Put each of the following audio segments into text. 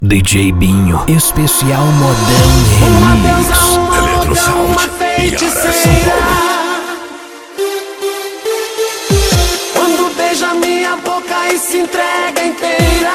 DJ Binho, especial modão remix. Eletrosound, Iara, São Paulo. Quando beija minha boca e se entrega inteira.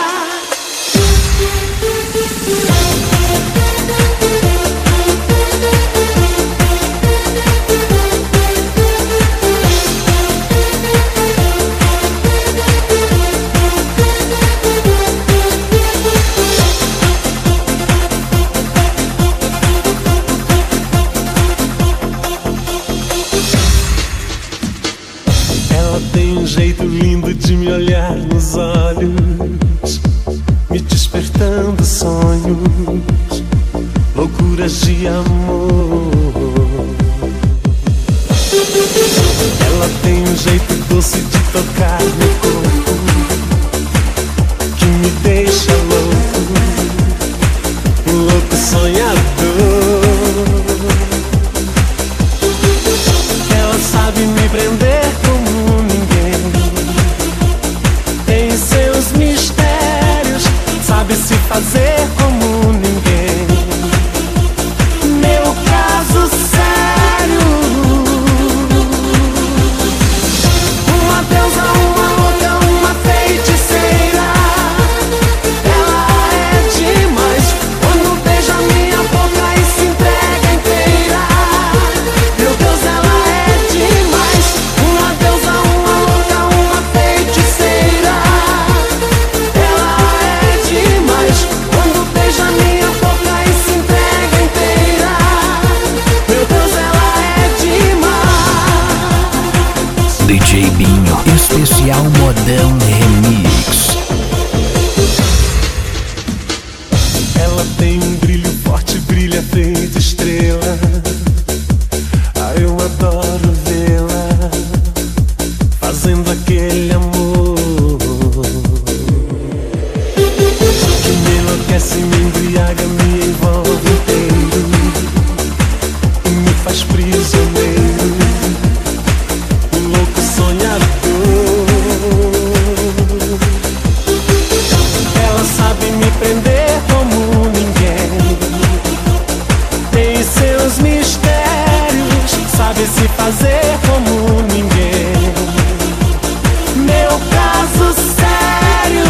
Tem um jeito lindo de me olhar nos olhos, me despertando sonhos, loucuras de amor. Ela tem um jeito doce de tocar meu corpo, que me deixa louco, um louco sonhador. Ela sabe me prender como ninguém, tem seus mistérios, sabe se fazer como ninguém. Meu caso sério, uma deusa, uma louca, uma feiticeira. Ela é demais quando beija minha boca e se entrega inteira. Meu Deus, ela é demais, uma deusa, uma louca, uma feiticeira. Ela é demais quando beija minha boca e se entrega inteira. Meu Deus, ela é demais. DJ Binho, especial modão remix. Ela tem um brilho forte, brilha feito estrela. Ah, eu adoro vê-la fazendo aquele amor que me enlouquece, me embriaga, me envolve inteiro e me faz prisioneiro, um louco sonhador. Ela sabe me prender como ninguém, tem seus mistérios, sabe se fazer como ninguém. Meu caso sério,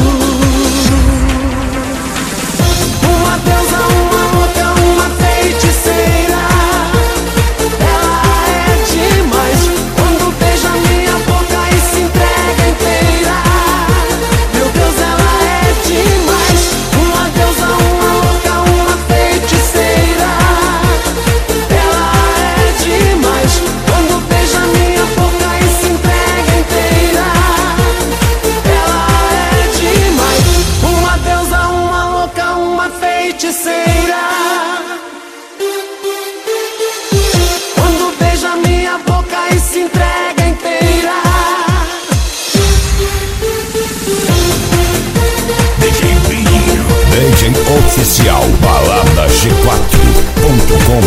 uma deusa, uma louca, uma feiticeira. Ela é demais quando beija minha boca e se entrega inteira. Meu Deus, ela é demais, uma deusa, uma louca, uma feiticeira. Ela é demais quando beija minha boca e se entrega inteira. Ela é demais, uma deusa, uma louca, uma feiticeira. Quando beija minha boca e se entrega inteira. DJ Binho. DJ oficial balada G4.com.br.